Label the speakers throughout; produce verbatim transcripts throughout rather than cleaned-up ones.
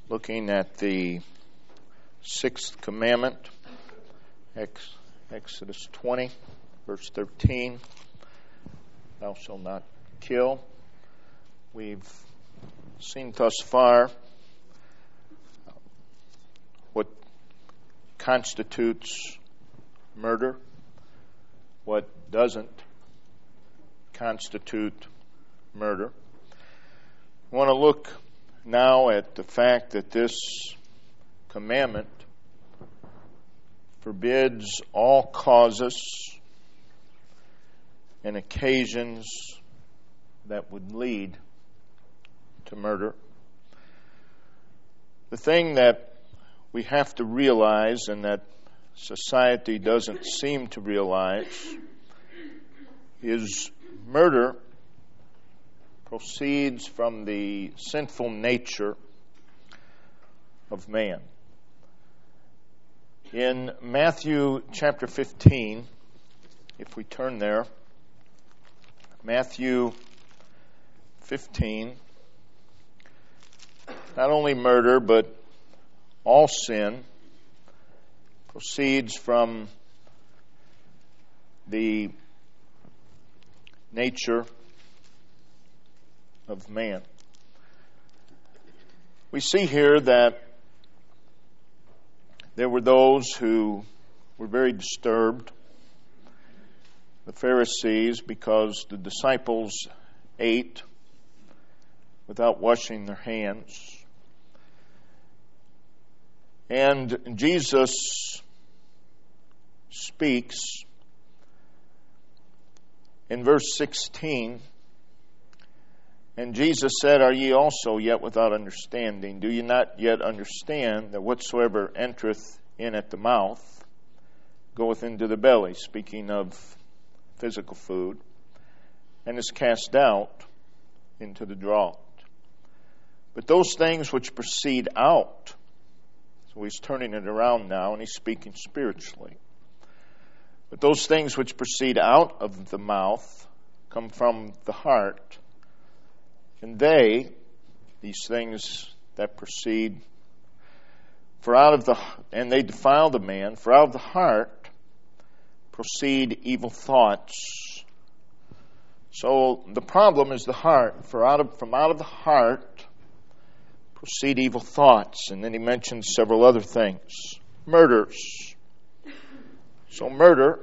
Speaker 1: looking at the sixth commandment, Ex- Exodus twenty, verse thirteen. Thou shalt not kill. We've seen thus far what constitutes murder, what doesn't constitute murder. I want to look now at the fact that this commandment forbids all causes and occasions that would lead to murder. The thing that we have to realize, and that society doesn't seem to realize, is murder proceeds from the sinful nature of man. In Matthew chapter fifteen, if we turn there, Matthew fifteen, not only murder, but all sin proceeds from the nature of man. We see here that there were those who were very disturbed, the Pharisees, because the disciples ate without washing their hands. And Jesus speaks in verse sixteen, and Jesus said, Are ye also yet without understanding? Do ye not yet understand that whatsoever entereth in at the mouth goeth into the belly, speaking of physical food, and is cast out into the draught? But those things which proceed out, so he's turning it around now, and he's speaking spiritually. But those things which proceed out of the mouth come from the heart, and they, these things that proceed, for out of the, and they defile the man, for out of the heart proceed evil thoughts. So the problem is the heart. For out of, from out of the heart proceed evil thoughts. And then he mentions several other things. Murders. So murder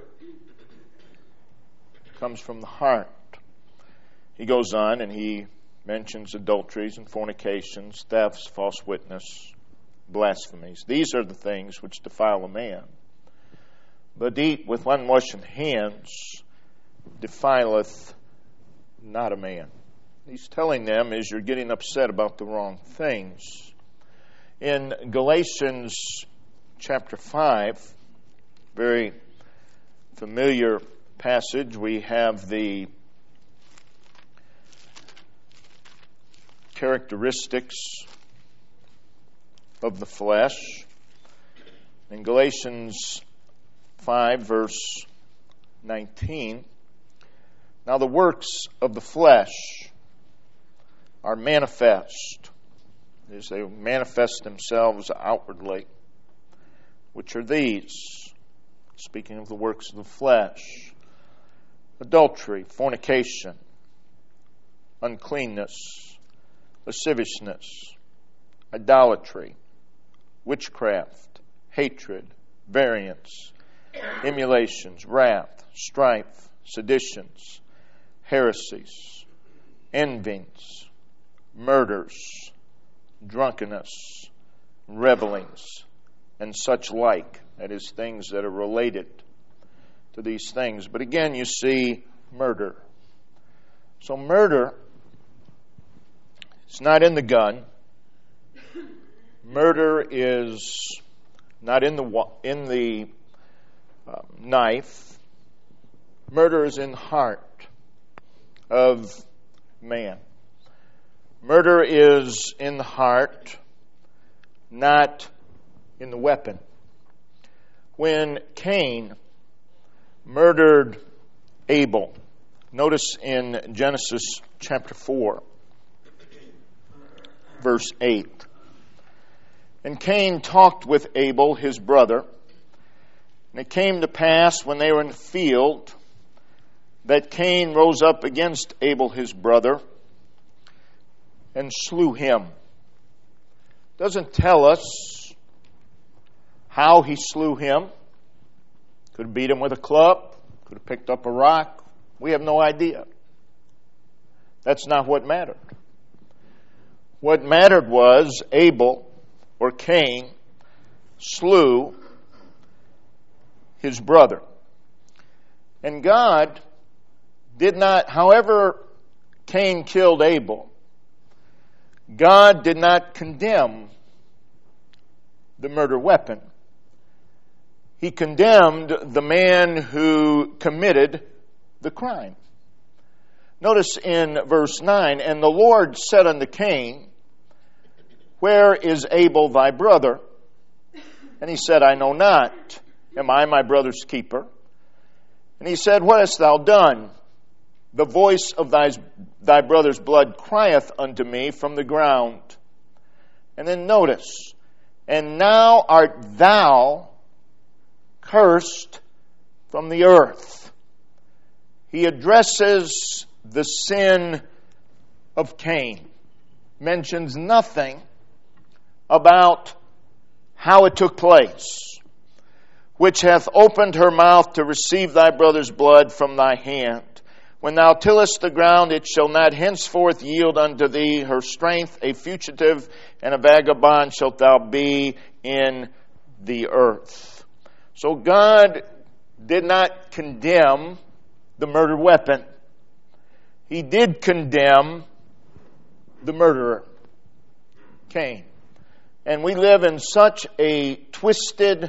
Speaker 1: comes from the heart. He goes on and he mentions adulteries and fornications, thefts, false witness, blasphemies. These are the things which defile a man. But eat with unwashen hands defileth not a man. He's telling them is you're getting upset about the wrong things. In Galatians chapter five, very familiar passage, we have the characteristics of the flesh. In Galatians five, verse nineteen, now the works of the flesh are manifest, as they manifest themselves outwardly, which are these, speaking of the works of the flesh: adultery, fornication, uncleanness, lasciviousness, idolatry, witchcraft, hatred, variance, emulations, wrath, strife, seditions, heresies, envyings, murders, drunkenness, revelings, and such like. That is, things that are related to these things. But again, you see murder. So murder, it's not in the gun. Murder is not in the in the uh, knife. Murder is in the heart of man. Murder is in the heart, not in the weapon. When Cain murdered Abel, notice in Genesis chapter four, verse eight. And Cain talked with Abel, his brother. And it came to pass when they were in the field that Cain rose up against Abel, his brother, and slew him. Doesn't tell us how he slew him. Could have beat him with a club. Could have picked up a rock. We have no idea. That's not what mattered. What mattered was Abel, or Cain, slew his brother. And God did not, however Cain killed Abel, God did not condemn the murder weapon. He condemned the man who committed the crime. Notice in verse nine, and the Lord said unto Cain, where is Abel thy brother? And he said, I know not. Am I my brother's keeper? And he said, what hast thou done? The voice of thy, thy brother's blood crieth unto me from the ground. And then notice, and now art thou cursed from the earth. He addresses the sin of Cain. Mentions nothing about how it took place. Which hath opened her mouth to receive thy brother's blood from thy hand. When thou tillest the ground, it shall not henceforth yield unto thee her strength. A fugitive and a vagabond shalt thou be in the earth. So God did not condemn the murder weapon. He did condemn the murderer, Cain. And we live in such a twisted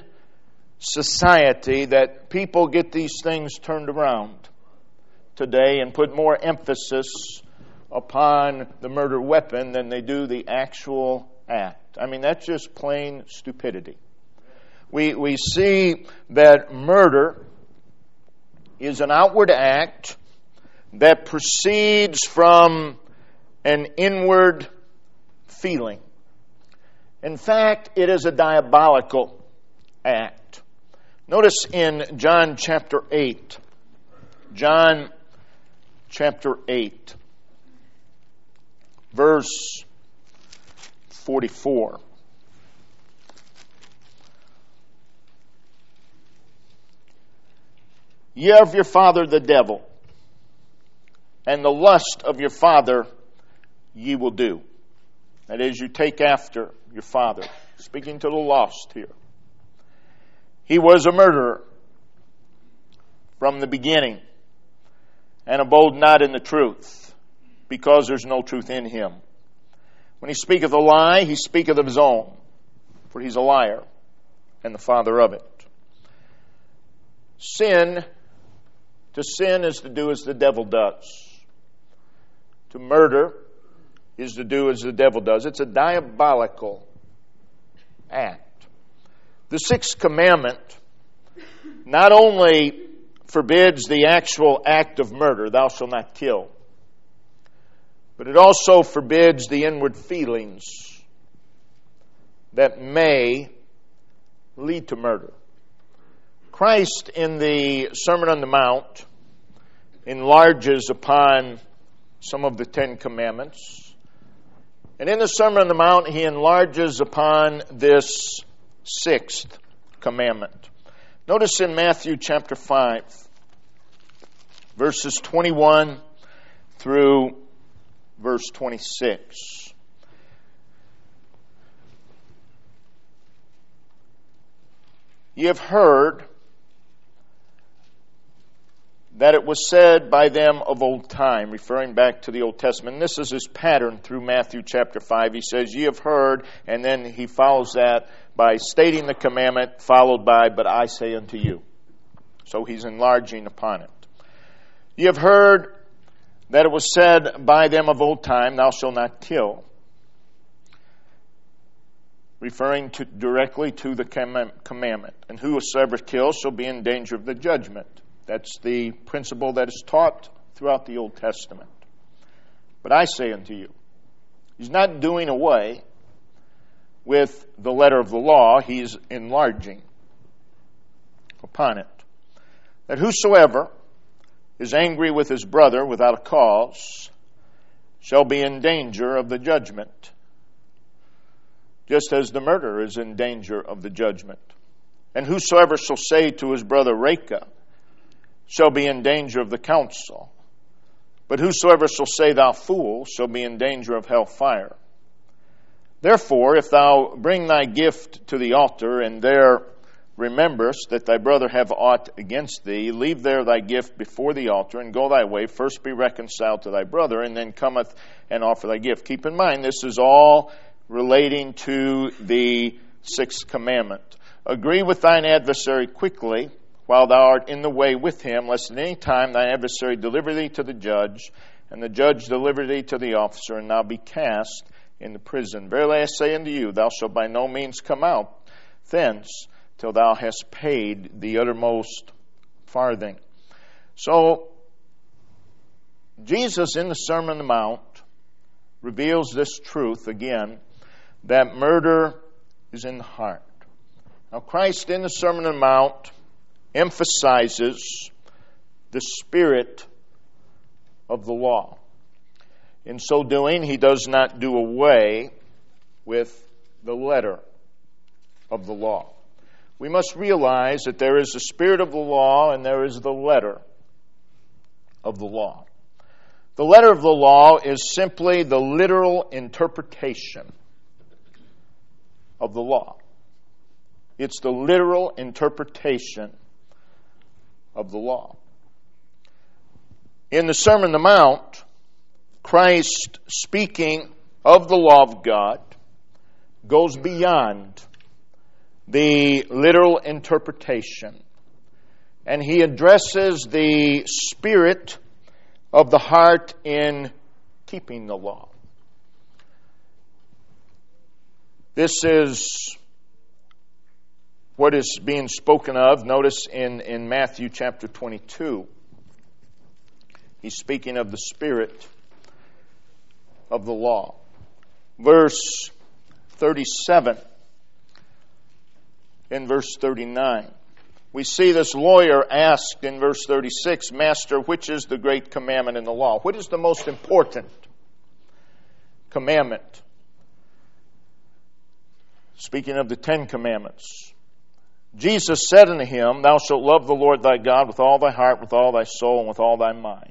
Speaker 1: society that people get these things turned around today and put more emphasis upon the murder weapon than they do the actual act. I mean, that's just plain stupidity. We we see that murder is an outward act that proceeds from an inward feeling. In fact, it is a diabolical act. Notice in John chapter eight, John chapter eight, verse forty-four. Ye are of your father the devil, and the lust of your father ye will do. That is, you take after your father. Speaking to the lost here. He was a murderer from the beginning, and abode not in the truth, because there's no truth in him. When he speaketh a lie, he speaketh of his own, for he's a liar, and the father of it. Sin, to sin is to do as the devil does. To murder is to do as the devil does. It's a diabolical act. The sixth commandment not only forbids the actual act of murder, thou shalt not kill, but it also forbids the inward feelings that may lead to murder. Christ in the Sermon on the Mount enlarges upon some of the Ten Commandments. And in the Sermon on the Mount, he enlarges upon this sixth commandment. Notice in Matthew chapter five, verses twenty-one through verse twenty-six. Ye have heard that it was said by them of old time, referring back to the Old Testament. And this is his pattern through Matthew chapter five. He says, ye have heard, and then he follows that by stating the commandment, followed by, but I say unto you. So he's enlarging upon it. Ye have heard that it was said by them of old time, thou shalt not kill. Referring to, directly to the commandment. And whosoever kills shall be in danger of the judgment. That's the principle that is taught throughout the Old Testament. But I say unto you, he's not doing away with the letter of the law, he's enlarging upon it. That whosoever is angry with his brother without a cause shall be in danger of the judgment, just as the murderer is in danger of the judgment. And whosoever shall say to his brother, Raca, shall be in danger of the council. But whosoever shall say, thou fool, shall be in danger of hell fire. Therefore, if thou bring thy gift to the altar, and there rememberest that thy brother have aught against thee, leave there thy gift before the altar, and go thy way. First be reconciled to thy brother, and then cometh and offer thy gift. Keep in mind, this is all relating to the sixth commandment. Agree with thine adversary quickly, while thou art in the way with him, lest at any time thine adversary deliver thee to the judge, and the judge deliver thee to the officer, and thou be cast into prison. Verily I say unto you, thou shalt by no means come out thence till thou hast paid the uttermost farthing. So, Jesus in the Sermon on the Mount reveals this truth again, that murder is in the heart. Now, Christ in the Sermon on the Mount emphasizes the spirit of the law. In so doing, he does not do away with the letter of the law. We must realize that there is the spirit of the law and there is the letter of the law. The letter of the law is simply the literal interpretation of the law. It's the literal interpretation of the law. In the Sermon on the Mount, Christ, speaking of the law of God, goes beyond the literal interpretation, and he addresses the spirit of the heart in keeping the law. This is what is being spoken of. Notice in, in Matthew chapter twenty-two, he's speaking of the spirit of the law. Verse thirty-seven and verse thirty-nine. We see this lawyer asked in verse thirty-six, Master, which is the great commandment in the law? What is the most important commandment? Speaking of the Ten Commandments. Jesus said unto him, Thou shalt love the Lord thy God with all thy heart, with all thy soul, and with all thy mind.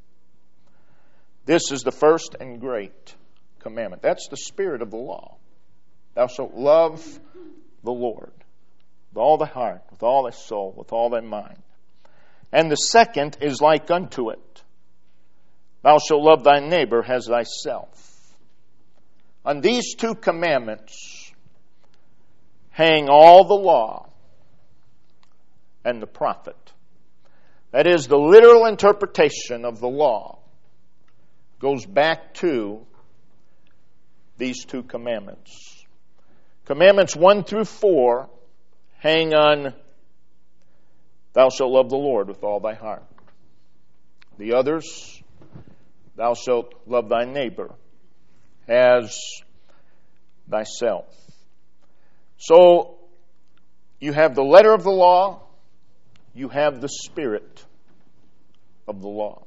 Speaker 1: This is the first and great commandment. That's the spirit of the law. Thou shalt love the Lord with all thy heart, with all thy soul, with all thy mind. And the second is like unto it. Thou shalt love thy neighbor as thyself. On these two commandments hang all the law and the prophet. That is, the literal interpretation of the law goes back to these two commandments. Commandments one through four hang on, thou shalt love the Lord with all thy heart. The others, thou shalt love thy neighbor as thyself. So, you have the letter of the law, you have the spirit of the law.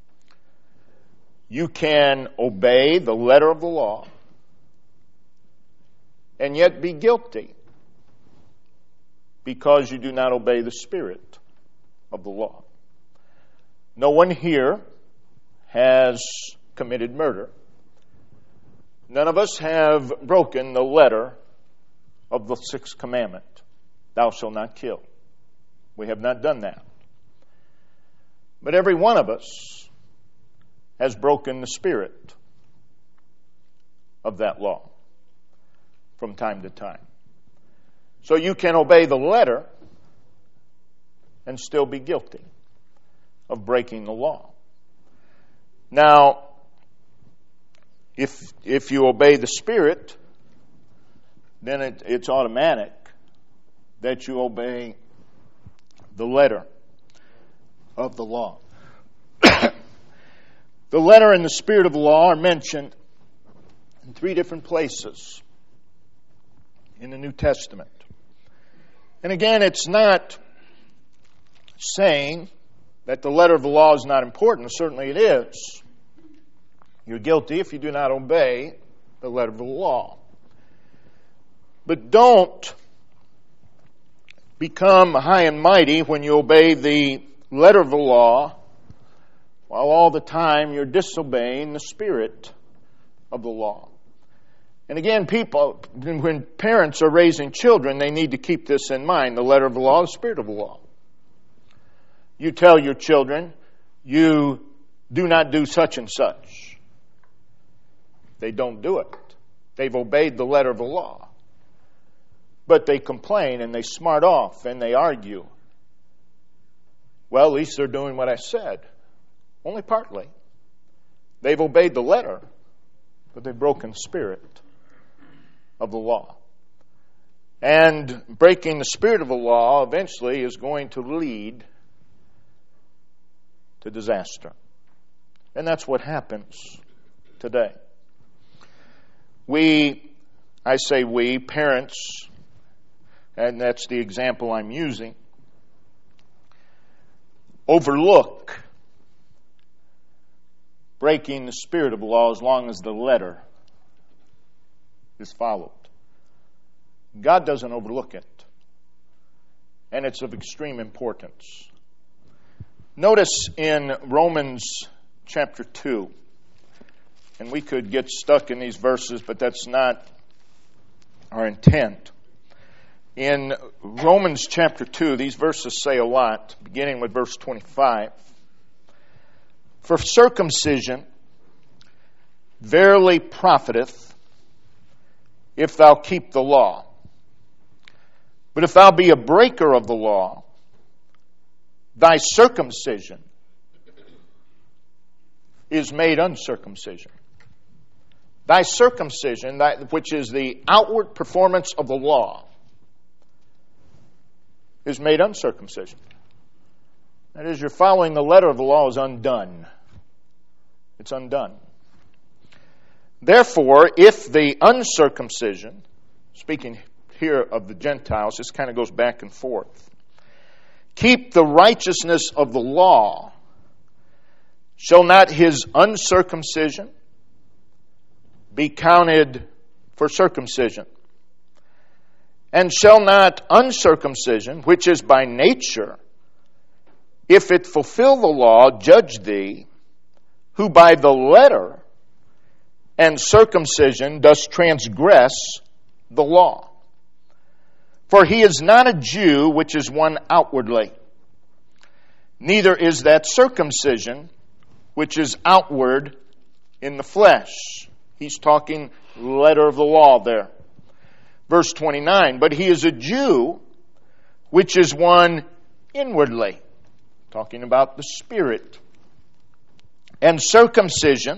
Speaker 1: You can obey the letter of the law and yet be guilty because you do not obey the spirit of the law. No one here has committed murder. None of us have broken the letter of the sixth commandment. Thou shalt not kill. We have not done that. But every one of us has broken the spirit of that law from time to time. So you can obey the letter and still be guilty of breaking the law. Now, if if you obey the Spirit, then it, it's automatic that you obey the letter of the law. The letter and the spirit of the law are mentioned in three different places in the New Testament. And again, it's not saying that the letter of the law is not important. Certainly it is. You're guilty if you do not obey the letter of the law. But don't become high and mighty when you obey the letter of the law while all the time you're disobeying the spirit of the law. And again, people, when parents are raising children, they need to keep this in mind, the letter of the law, the spirit of the law. You tell your children, you do not do such and such. They don't do it. They've obeyed the letter of the law. But they complain and they smart off and they argue. Well, at least they're doing what I said. Only partly. They've obeyed the letter, but they've broken the spirit of the law. And breaking the spirit of the law eventually is going to lead to disaster. And that's what happens today. We, I say we, parents, and that's the example I'm using, overlook breaking the spirit of the law as long as the letter is followed. God doesn't overlook it. And it's of extreme importance. Notice in Romans chapter two, and we could get stuck in these verses, but that's not our intent. In Romans chapter two, these verses say a lot, beginning with verse twenty-five. For circumcision verily profiteth, if thou keep the law. But if thou be a breaker of the law, thy circumcision is made uncircumcision. Thy circumcision, which is the outward performance of the law, is made uncircumcision. That is, you're following the letter of the law is undone. It's undone. Therefore, if the uncircumcision, speaking here of the Gentiles, this kind of goes back and forth, keep the righteousness of the law, shall not his uncircumcision be counted for circumcision? And shall not uncircumcision, which is by nature, if it fulfill the law, judge thee, who by the letter and circumcision does transgress the law? For he is not a Jew which is one outwardly, neither is that circumcision which is outward in the flesh. He's talking letter of the law there. Verse twenty-nine, but he is a Jew which is one inwardly, talking about the spirit. And circumcision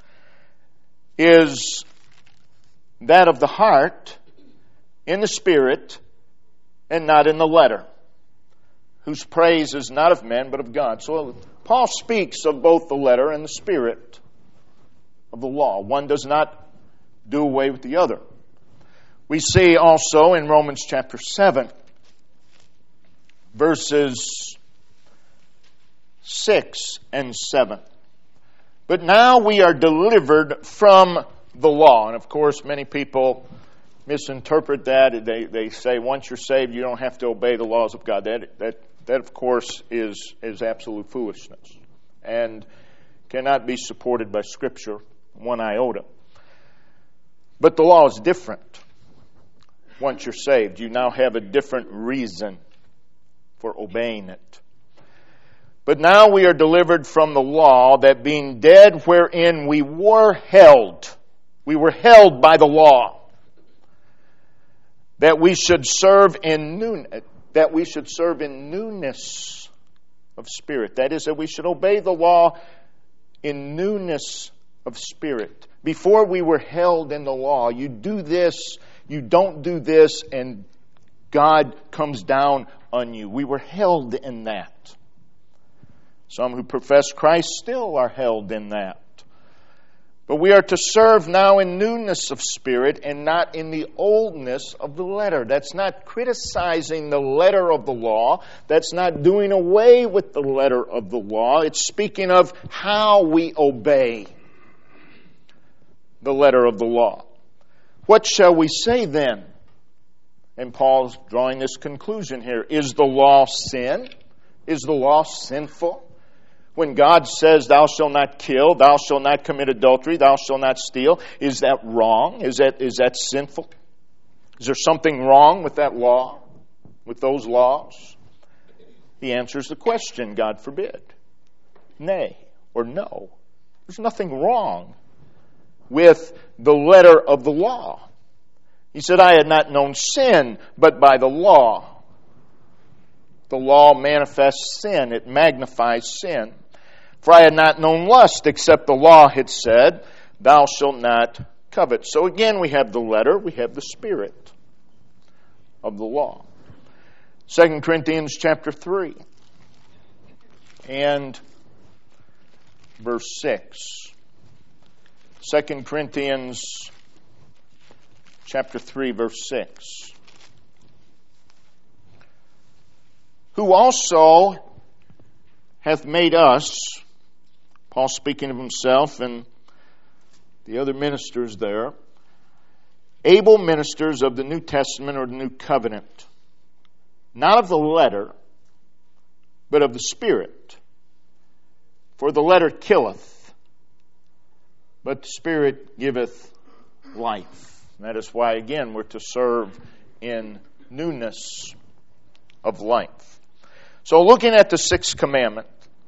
Speaker 1: is that of the heart in the spirit and not in the letter, whose praise is not of men but of God. So Paul speaks of both the letter and the spirit of the law. One does not do away with the other. We see also in Romans chapter seven, verses six and seven. But now we are delivered from the law. And of course, many people misinterpret that. They they say once you're saved, you don't have to obey the laws of God. That that that of course is is absolute foolishness and cannot be supported by Scripture one iota. But the law is different. Once you're saved, you now have a different reason for obeying it. But now we are delivered from the law, that being dead wherein we were held, we were held by the law, that we should serve in newness, that we should serve in newness of spirit. That is, that we should obey the law in newness of spirit. Before we were held in the law, you do this, you don't do this, and God comes down on you. We were held in that. Some who profess Christ still are held in that. But we are to serve now in newness of spirit and not in the oldness of the letter. That's not criticizing the letter of the law. That's not doing away with the letter of the law. It's speaking of how we obey the letter of the law. What shall we say then? And Paul's drawing this conclusion here. Is the law sin? Is the law sinful? When God says, thou shalt not kill, thou shalt not commit adultery, thou shalt not steal, is that wrong? Is that, is that sinful? Is there something wrong with that law, with those laws? He answers the question, God forbid. Nay, or no. There's nothing wrong with the letter of the law. He said, I had not known sin, but by the law. The law manifests sin. It magnifies sin. For I had not known lust, except the law had said, thou shalt not covet. So again, we have the letter, we have the spirit of the law. Second Corinthians chapter three and verse six. Second Corinthians chapter three, verse six. Who also hath made us, Paul speaking of himself and the other ministers there, able ministers of the New Testament or the New Covenant, not of the letter, but of the Spirit. For the letter killeth, but the Spirit giveth life. And that is why, again, we're to serve in newness of life. So looking at the sixth commandment,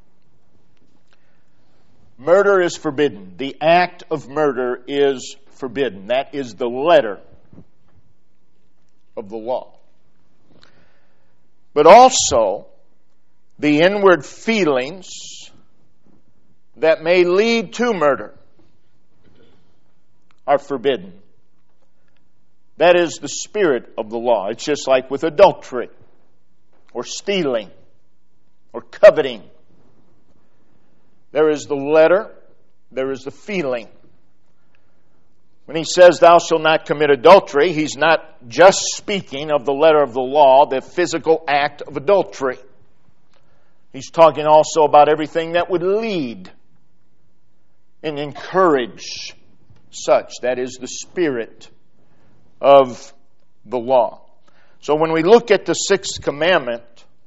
Speaker 1: murder is forbidden. The act of murder is forbidden. That is the letter of the law. But also, the inward feelings that may lead to murder are forbidden. That is the spirit of the law. It's just like with adultery or stealing or coveting. There is the letter, there is the feeling. When he says, thou shalt not commit adultery, he's not just speaking of the letter of the law, the physical act of adultery. He's talking also about everything that would lead and encourage such. That is the spirit of the law. So when we look at the sixth commandment,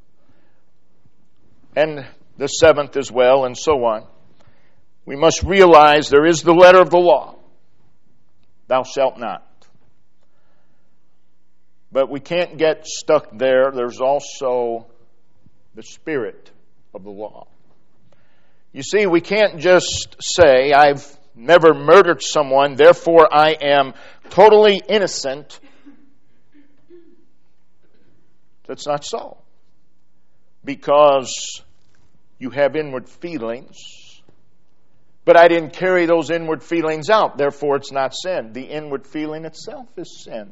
Speaker 1: and the seventh as well, and so on, we must realize there is the letter of the law. Thou shalt not. But we can't get stuck there. There's also the spirit of the law. You see, we can't just say, I've never murdered someone, therefore I am totally innocent. That's not so. Because you have inward feelings, but I didn't carry those inward feelings out, therefore it's not sin. The inward feeling itself is sin.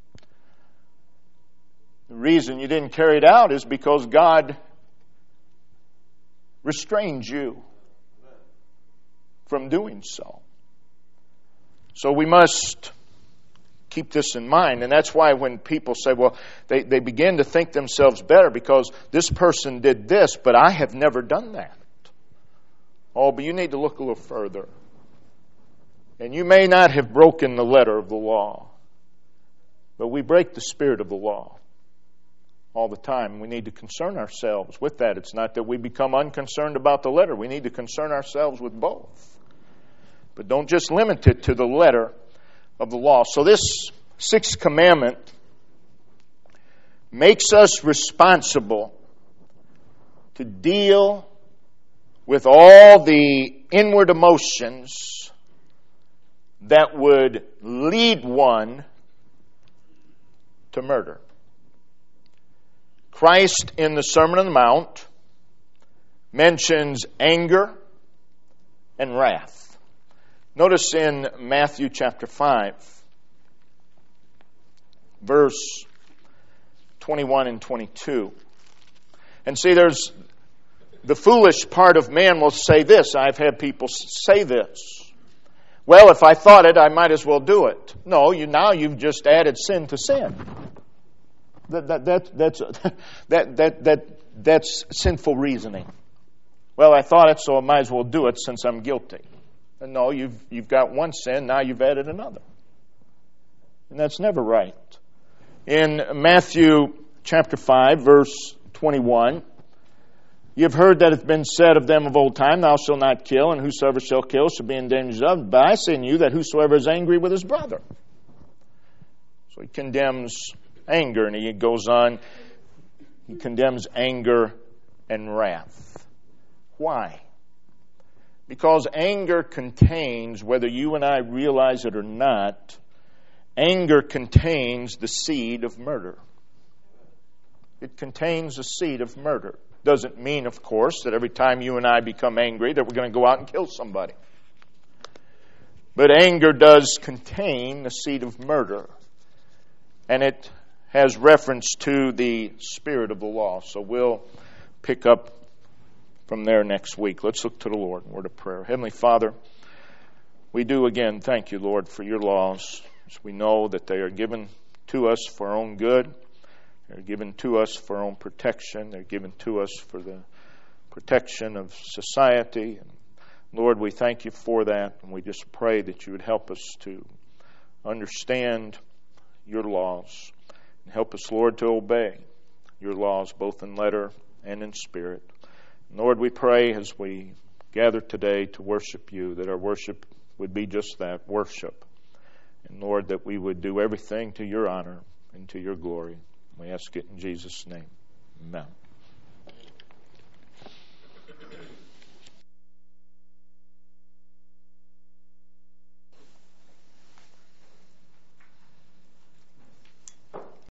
Speaker 1: The reason you didn't carry it out is because God restrained you from doing so. So we must keep this in mind. And that's why when people say, well, they, they begin to think themselves better because this person did this, but I have never done that. Oh, but you need to look a little further. And you may not have broken the letter of the law, but we break the spirit of the law all the time. We need to concern ourselves with that. It's not that we become unconcerned about the letter. We need to concern ourselves with both. But don't just limit it to the letter of the law. So this sixth commandment makes us responsible to deal with all the inward emotions that would lead one to murder. Christ in the Sermon on the Mount mentions anger and wrath. Notice in Matthew chapter five, verse twenty-one and twenty-two. And see, there's the foolish part of man will say this. I've had people say this. Well, if I thought it, I might as well do it. No, you now you've just added sin to sin. That, that, that, that's, that, that, that, that's sinful reasoning. Well, I thought it, so I might as well do it since I'm guilty. And no, you've, you've got one sin, now you've added another. And that's never right. In Matthew chapter five, verse twenty-one, you've heard that it hath been said of them of old time, thou shalt not kill, and whosoever shall kill shall be in danger of. But I say unto you that whosoever is angry with his brother. So he condemns anger, and he goes on, he condemns anger and wrath. Why? Because anger contains, whether you and I realize it or not, anger contains the seed of murder. It contains the seed of murder. Doesn't mean, of course, that every time you and I become angry that we're going to go out and kill somebody. But anger does contain the seed of murder. And it has reference to the spirit of the law. So we'll pick up from there next week. Let's look to the Lord in word of prayer. Heavenly Father, we do again thank you, Lord, for your laws. As we know that they are given to us for our own good. They're given to us for our own protection. They're given to us for the protection of society. And Lord, we thank you for that. And we just pray that you would help us to understand your laws. And help us, Lord, to obey your laws both in letter and in spirit. Lord, we pray as we gather today to worship you, that our worship would be just that, worship. And Lord, that we would do everything to your honor and to your glory. We ask it in Jesus' name. Amen.